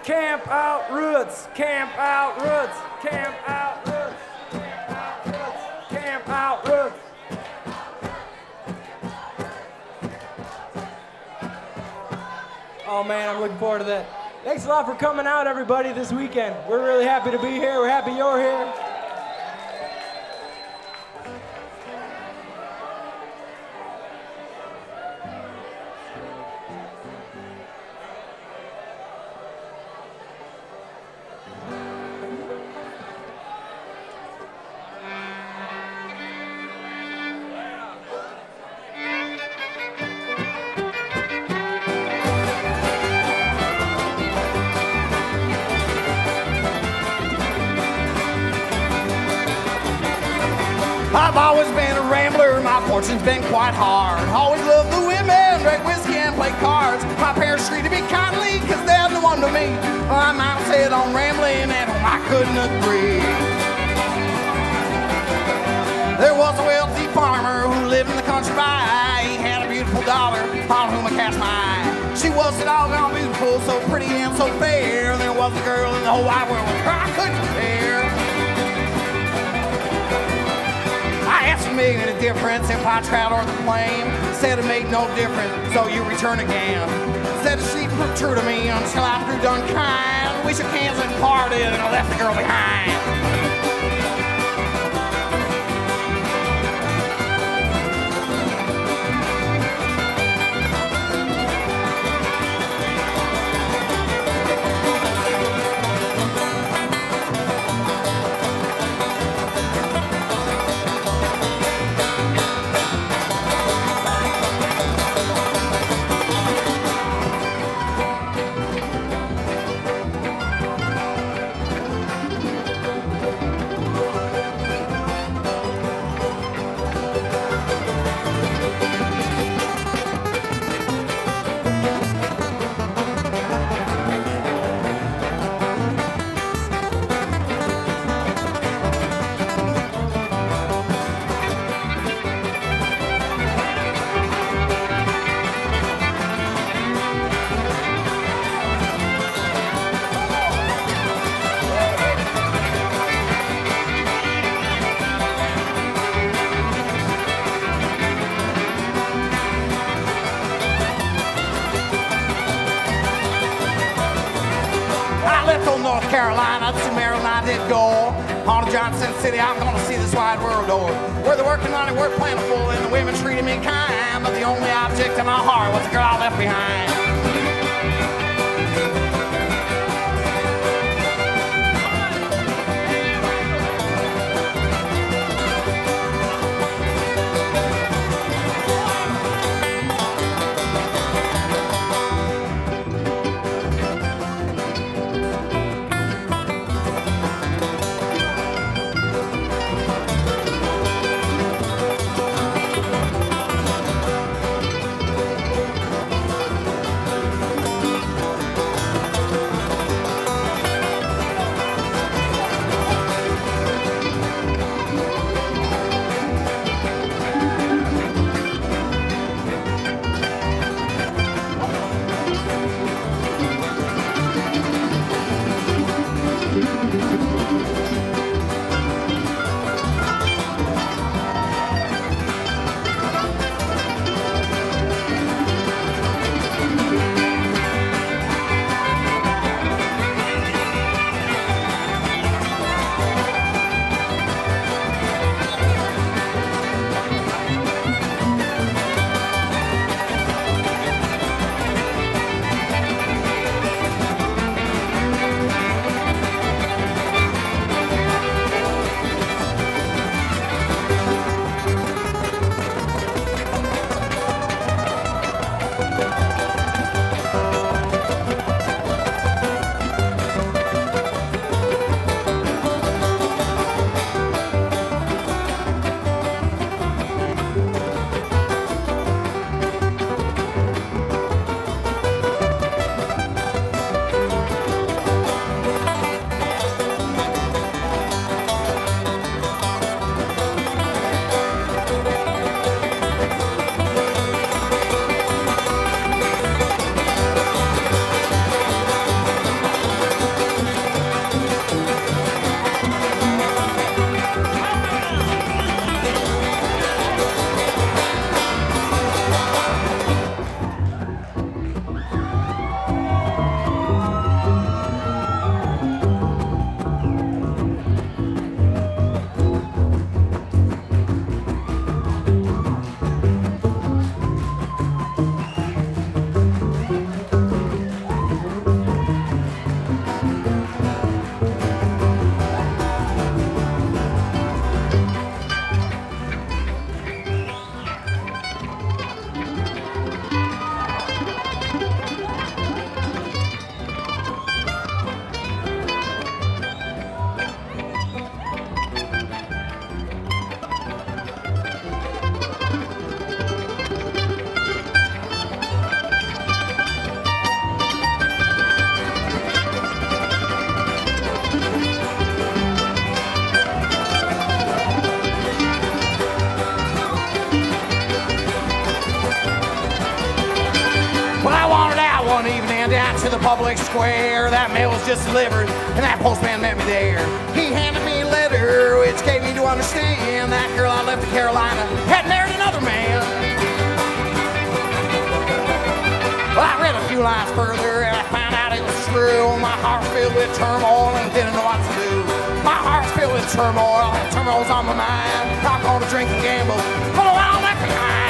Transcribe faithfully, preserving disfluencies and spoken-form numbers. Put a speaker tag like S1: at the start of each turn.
S1: Camp out roots, camp out roots, camp out roots, camp out roots, camp out roots. Oh man, I'm looking forward to that. Thanks a lot for coming out, everybody, this weekend. We're really happy to be here. We're happy you're here.
S2: I've always been a rambler, my fortune's been quite hard. Always loved the women, drank whiskey and played cards. My parents treated me kindly, cause they're the one to me. My mom said I'm rambling, and I couldn't agree. There was a wealthy farmer who lived in the country by. He had a beautiful daughter, on whom I cast my eye. She was so doggone beautiful, so pretty and so fair. There was a girl in the whole wide world with her I couldn't compare. I asked if it made any difference if I traveled or the plane. Said it made no difference, so you return again. Said she'd prove true to me until I grew done kind. We shook hands and parted, and I left the girl behind. North Carolina, to Maryland I did go. On to Johnson City, I'm gonna see this wide world over. Where the working money were plentiful and the women treated me kind, but the only object in my heart was the girl I left behind. to the public square. That mail was just delivered, and that postman met me there. He handed me a letter, which gave me to understand that girl I left in Carolina had married another man. Well, I read a few lines further, and I found out it was true. My heart's filled with turmoil and didn't know what to do. My heart's filled with turmoil, and turmoil's on my mind. I'm gonna drink and gamble, but a while left behind.